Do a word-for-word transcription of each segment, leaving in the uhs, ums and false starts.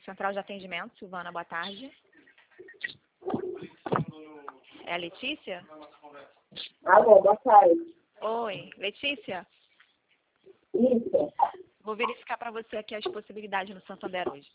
Central de Atendimento, Silvana, boa tarde. É a Letícia? Alô, boa tarde. Oi, Letícia? Isso. Vou verificar para você aqui as possibilidades no Santander hoje.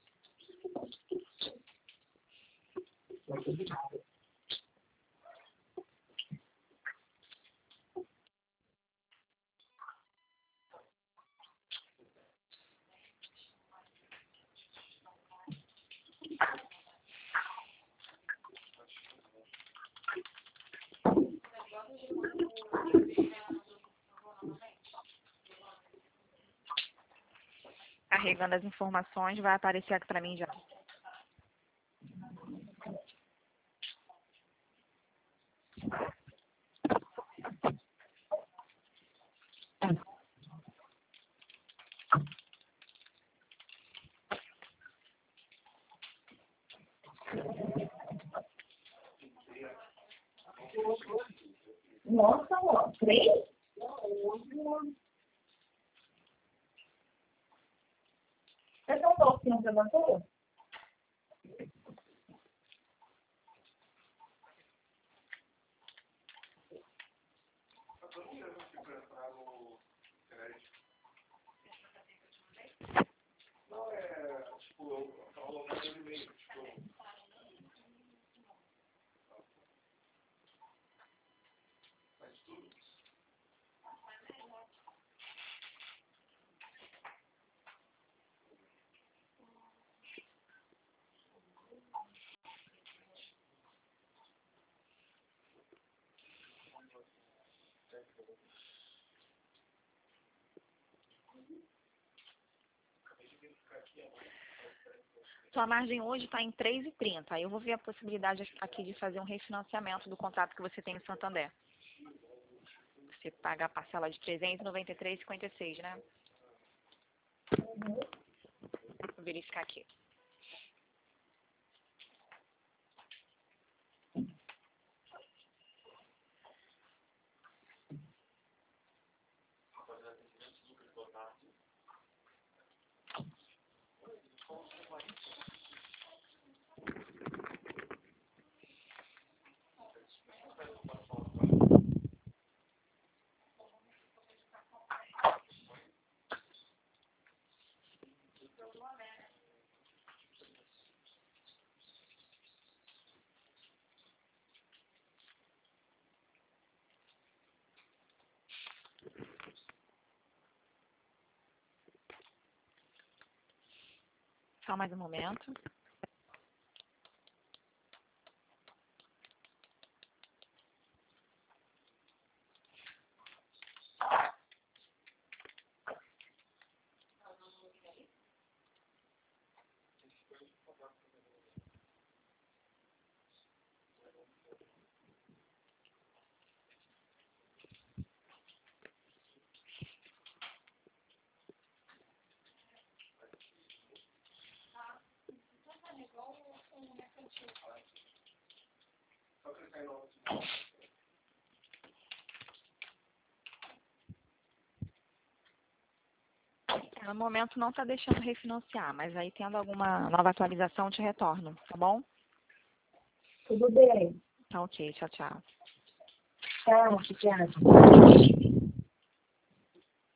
Carregando as informações, vai aparecer aqui para mim já. Nossa, ó, três? Você não tá oferecendo pra você? Sua margem hoje está em três e trinta. Aí eu vou ver a possibilidade aqui de fazer um refinanciamento do contrato que você tem no Santander. Você paga a parcela de trezentos e noventa e três reais e cinquenta e seis centavos, né? Uhum. Vou verificar aqui. Só mais um momento. No momento não está deixando refinanciar, mas aí tendo alguma nova atualização, eu te retorno, tá bom? Tudo bem. Tá ok, tchau, tchau. Tchau, obrigada.